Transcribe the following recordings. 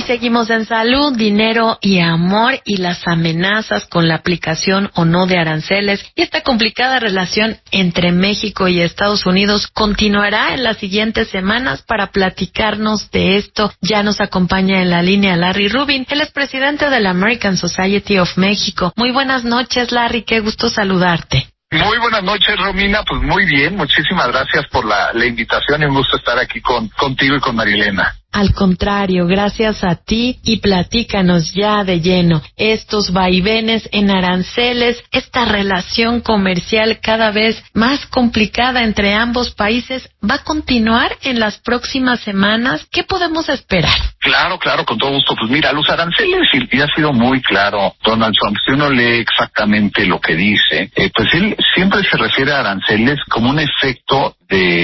seguimos en salud, dinero y amor y las amenazas con la aplicación o no de aranceles y esta complicada relación entre México y Estados Unidos continuará en las siguientes semanas. Para platicarnos de esto ya nos acompaña en la línea Larry Rubin, él es presidente de la American Society of México. Muy buenas noches, Larry, qué gusto saludarte. Muy buenas noches, Romina. Pues muy bien, muchísimas gracias por la invitación y un gusto estar aquí contigo y con Marilena. Al contrario, gracias a ti y platícanos ya de lleno estos vaivenes en aranceles, esta relación comercial cada vez más complicada entre ambos países, ¿va a continuar en las próximas semanas? ¿Qué podemos esperar? Claro, con todo gusto. Pues mira, los aranceles, y ha sido muy claro Donald Trump, si uno lee exactamente lo que dice, pues él siempre se refiere a aranceles como un efecto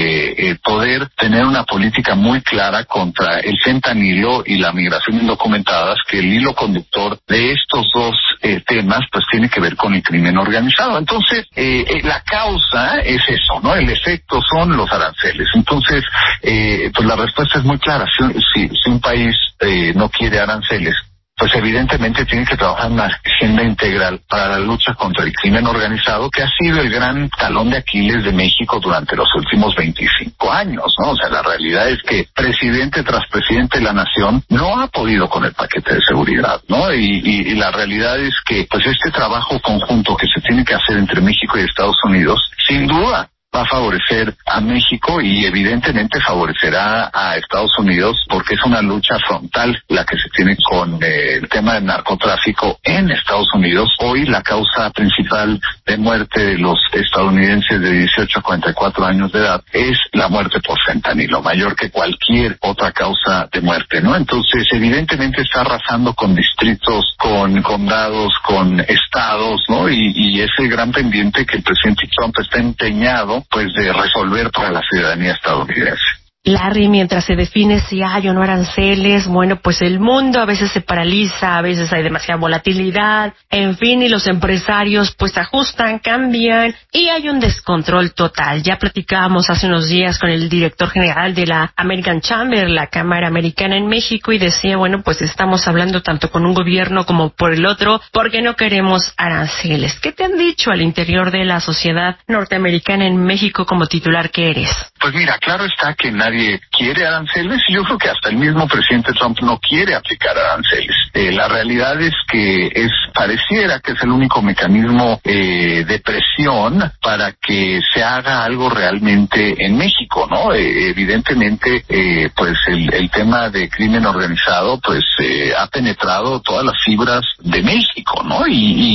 de poder tener una política muy clara contra el fentanilo y la migración indocumentada, que el hilo conductor de estos dos temas pues tiene que ver con el crimen organizado. Entonces, la causa es eso, ¿no? El efecto son los aranceles. Entonces, pues la respuesta es muy clara. Si un país no quiere aranceles, pues evidentemente tiene que trabajar en una agenda integral para la lucha contra el crimen organizado, que ha sido el gran talón de Aquiles de México durante los últimos 25 años, ¿no? O sea, la realidad es que presidente tras presidente de la nación no ha podido con el paquete de seguridad, ¿no? Y la realidad es que, pues este trabajo conjunto que se tiene que hacer entre México y Estados Unidos, sin duda, va a favorecer a México y evidentemente favorecerá a Estados Unidos porque es una lucha frontal la que se tiene con el tema del narcotráfico en Estados Unidos. Hoy la causa principal de muerte de los estadounidenses de 18 a 44 años de edad es la muerte por fentanilo, mayor que cualquier otra causa de muerte, ¿no? Entonces evidentemente está arrasando con distritos, con condados, con estados, ¿no? Y ese gran pendiente que el presidente Trump está empeñado pues de resolver para la ciudadanía estadounidense. Larry, mientras se define si hay o no aranceles, bueno, pues el mundo a veces se paraliza, a veces hay demasiada volatilidad, en fin, y los empresarios pues ajustan, cambian y hay un descontrol total. Ya platicábamos hace unos días con el director general de la American Chamber, la Cámara Americana en México, y decía, bueno, pues estamos hablando tanto con un gobierno como por el otro, porque no queremos aranceles. ¿Qué te han dicho al interior de la sociedad norteamericana en México como titular que eres? Pues mira, claro está que nadie quiere aranceles y yo creo que hasta el mismo presidente Trump no quiere aplicar aranceles. La realidad es que pareciera que es el único mecanismo de presión para que se haga algo realmente en México, ¿no? Evidentemente, pues el tema de crimen organizado pues ha penetrado todas las fibras de México, ¿no?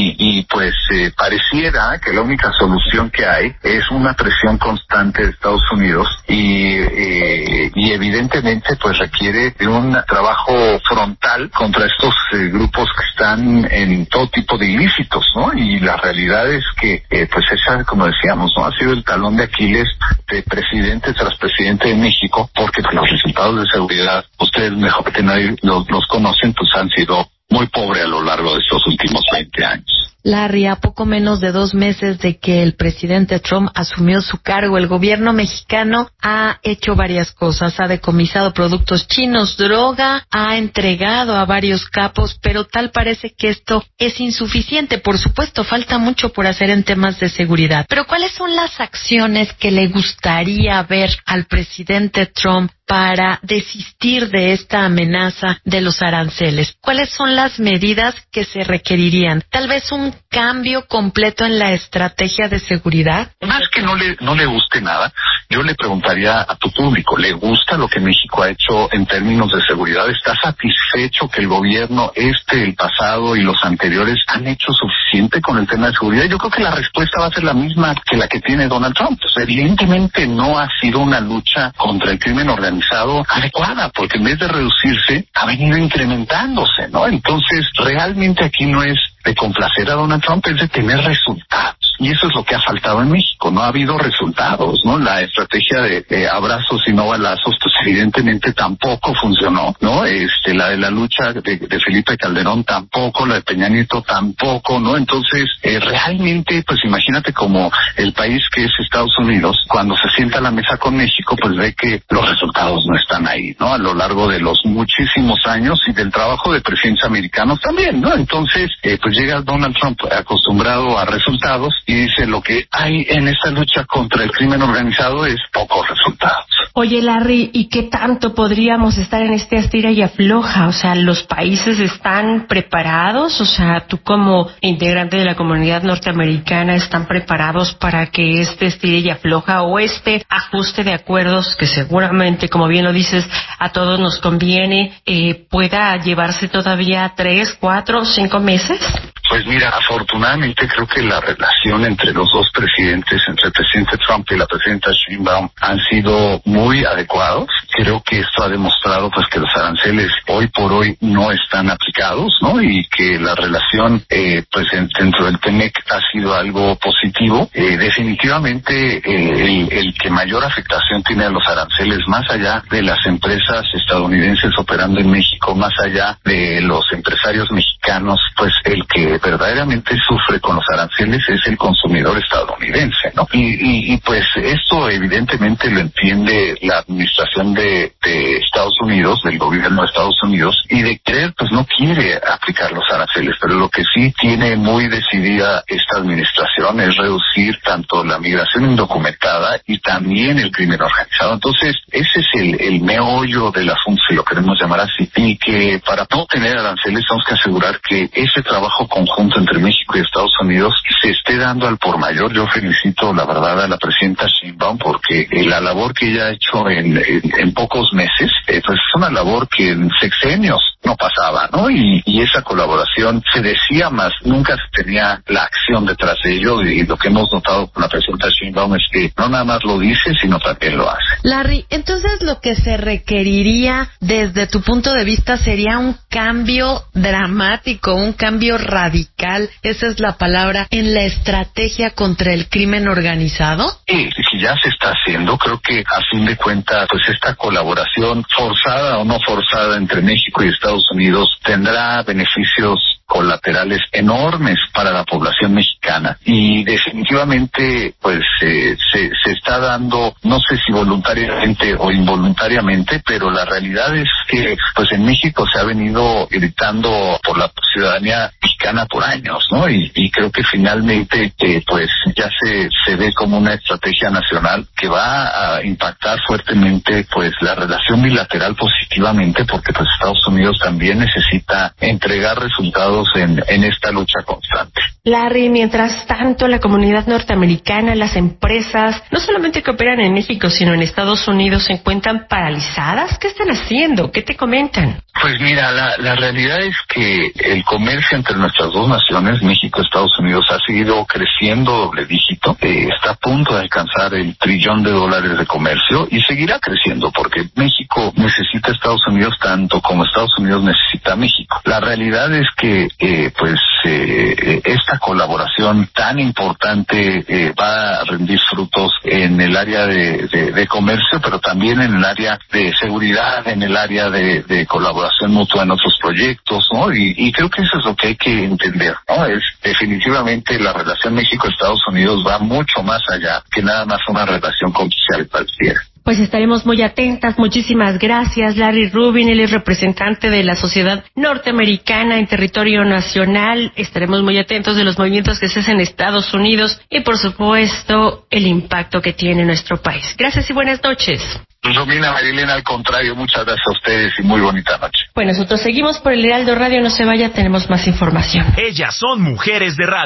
Y pues pareciera que la única solución que hay es una presión constante de Estados Unidos y evidentemente pues requiere de un trabajo frontal contra estos grupos que están en todo tipo de ilícitos, ¿no? Y la realidad es que pues esa, como decíamos, ¿no? Ha sido el talón de Aquiles de presidente tras presidente de México, porque pues, los resultados de seguridad, ustedes mejor que nadie los conocen, pues han sido muy pobres a lo largo de estos últimos 20 años. Larry, a poco menos de 2 meses de que el presidente Trump asumió su cargo, el gobierno mexicano ha hecho varias cosas. Ha decomisado productos chinos, droga, ha entregado a varios capos, pero tal parece que esto es insuficiente. Por supuesto, falta mucho por hacer en temas de seguridad. Pero ¿cuáles son las acciones que le gustaría ver al presidente Trump para desistir de esta amenaza de los aranceles? ¿Cuáles son las medidas que se requerirían? Tal vez un cambio completo en la estrategia de seguridad. Más que no le guste nada, yo le preguntaría a tu público, ¿le gusta lo que México ha hecho en términos de seguridad? ¿Está satisfecho que el gobierno el pasado y los anteriores han hecho suficiente con el tema de seguridad? Yo creo que la respuesta va a ser la misma que la que tiene Donald Trump. Pues evidentemente no ha sido una lucha contra el crimen organizado adecuada, porque en vez de reducirse, ha venido incrementándose, ¿no? Entonces, realmente aquí no es de complacer a Donald Trump, es de tener resultados. Y eso es lo que ha faltado en México, no ha habido resultados, ¿no? La estrategia de abrazos y no balazos, pues evidentemente tampoco funcionó, ¿no? La de la lucha de Felipe Calderón tampoco, la de Peña Nieto tampoco, ¿no? Entonces, realmente, pues imagínate como el país que es Estados Unidos, cuando se sienta a la mesa con México, pues ve que los resultados no están ahí, ¿no? A lo largo de los muchísimos años y del trabajo de presidentes americanos también, ¿no? Entonces, pues llega Donald Trump acostumbrado a resultados y dice lo que hay en esta lucha contra el crimen organizado es pocos resultados. Oye, Larry, ¿y qué tanto podríamos estar en este estira y afloja? O sea, ¿los países están preparados? O sea, tú como integrante de la comunidad norteamericana, ¿están preparados para que este estira y afloja o este ajuste de acuerdos que seguramente, como bien lo dices, a todos nos conviene, pueda llevarse todavía 3, 4, 5 meses? Pues mira, afortunadamente creo que la relación entre los dos presidentes, entre el presidente Trump y la presidenta Sheinbaum, han sido muy adecuados. Creo que esto ha demostrado pues que los aranceles hoy por hoy no están aplicados, ¿no? Y que la relación pues dentro del TEMEC ha sido algo positivo. Definitivamente el que mayor afectación tiene a los aranceles, más allá de las empresas estadounidenses operando en México, más allá de los empresarios mexicanos, pues el que verdaderamente sufre con los aranceles es el consumidor estadounidense, ¿no? Y pues esto evidentemente lo entiende la administración de Estados Unidos, del gobierno de Estados Unidos, y de querer, pues no quiere aplicar los aranceles, pero lo que sí tiene muy decidida esta administración es reducir tanto la migración indocumentada y también el crimen organizado. Entonces, ese es el meollo del asunto, si lo queremos llamar así, y que para no tener aranceles tenemos que asegurar que ese trabajo conjunto entre México y Estados Unidos se esté dando al por mayor. Yo felicito, la verdad, a la presidenta Sheinbaum porque la labor que ella ha hecho en pocos meses, pues es una labor que en sexenios no pasaba, ¿no? Y esa colaboración se decía más, nunca se tenía la acción detrás de ello, y lo que hemos notado con la presidenta Sheinbaum es que no nada más lo dice, sino también lo hace. Larry, entonces lo que se requeriría desde tu punto de vista sería un cambio dramático, un cambio radical, esa es la palabra, en la estrategia contra el crimen organizado. Sí, ya se está haciendo. Creo que a fin de cuentas, pues esta colaboración forzada o no forzada entre México y Estados Unidos tendrá beneficios colaterales enormes para la población mexicana, y definitivamente pues se está dando, no sé si voluntariamente o involuntariamente, pero la realidad es que pues en México se ha venido gritando por la ciudadanía mexicana por años, ¿no? Y creo que finalmente pues ya se ve como una estrategia nacional que va a impactar fuertemente pues la relación bilateral positivamente, porque pues Estados Unidos también necesita entregar resultados en esta lucha constante. Larry, mientras tanto, la comunidad norteamericana, las empresas, no solamente que operan en México, sino en Estados Unidos, se encuentran paralizadas. ¿Qué están haciendo? ¿Qué te comentan? Pues mira, la realidad es que el comercio entre nuestras dos naciones, México y Estados Unidos, ha seguido creciendo doble dígito. Está a punto de alcanzar el $1 trillón de comercio y seguirá creciendo porque México necesita a Estados Unidos tanto como Estados Unidos necesita a México. La realidad es que esta colaboración tan importante va a rendir frutos en el área de comercio, pero también en el área de seguridad, en el área de colaboración mutua en otros proyectos, ¿no? Y creo que eso es lo que hay que entender, ¿no? Es definitivamente la relación México-Estados Unidos va mucho más allá que nada más una relación comercial cualquiera. Pues estaremos muy atentas. Muchísimas gracias, Larry Rubin. Él es representante de la Sociedad Norteamericana en territorio nacional. Estaremos muy atentos de los movimientos que se hacen en Estados Unidos y, por supuesto, el impacto que tiene nuestro país. Gracias y buenas noches. Romina, Marilena, al contrario, muchas gracias a ustedes y muy bonita noche. Bueno, nosotros seguimos por el Heraldo Radio. No se vaya, tenemos más información. Ellas son mujeres de radio.